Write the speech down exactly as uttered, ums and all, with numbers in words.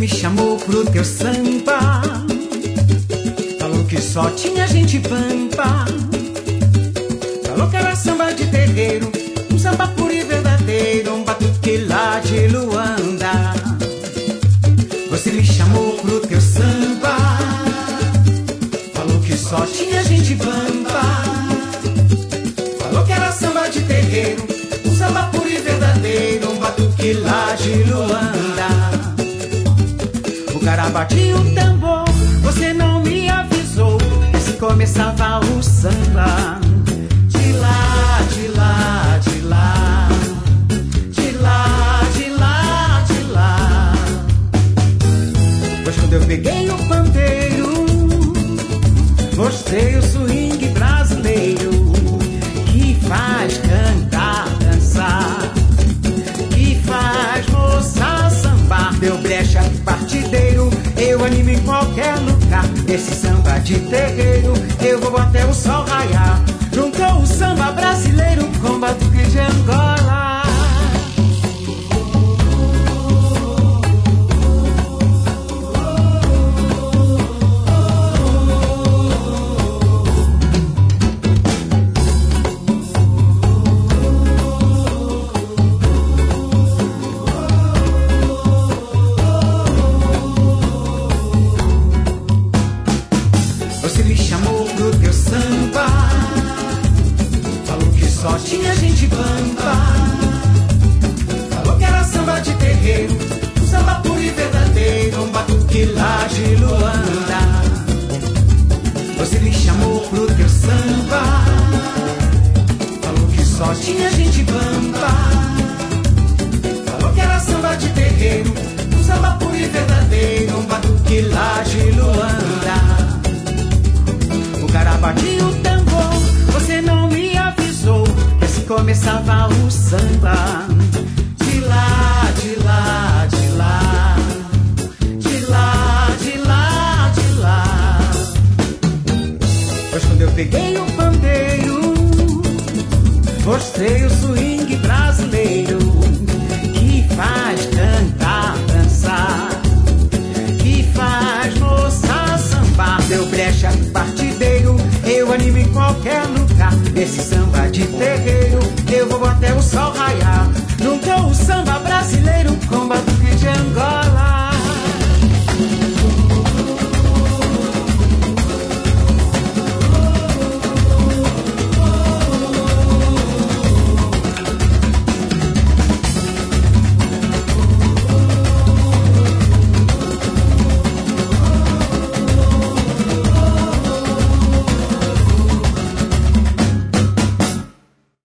chamou pro teu samba, falou que só tinha gente pampa, falou que era samba de terreiro, um samba puro e verdadeiro, um batuque lá de Luanda. Você me chamou pro teu samba, falou que só tinha gente pampa, falou que era samba de terreiro, um samba puro e verdadeiro, um batuque lá de Luanda. O cara batia o tambor, você não me avisou, se começava o samba. De lá, de lá, de lá, de lá, de lá, de lá. Pois quando eu peguei o pandeiro, mostrei o swing brasileiro, que faz cantar, dançar, que faz moça sambar. Deu brecha partideiro, eu animo em qualquer lugar. Esse samba de terreiro, eu vou até o sol raiar. Juntou o samba brasileiro com batuque de Angola. Você me chamou pro teu samba, falou que só tinha gente pampa, falou que era samba de terreiro, um samba puro e verdadeiro, um batuque lá de Luanda. Você me chamou pro teu samba, falou que só tinha gente pampa, falou que era samba de terreiro, um samba puro e verdadeiro, um batuque lá de Luanda. O cara batia o tambor, você não me avisou, esse começava o samba. De lá, de lá, de lá, de lá, de lá, de lá. Pois quando eu peguei o pandeiro, mostrei o swing brasileiro, que faz cantar, dançar, que faz moça sambar. Deu brecha partideiro, eu animo em qualquer lugar. Esse samba de terreiro,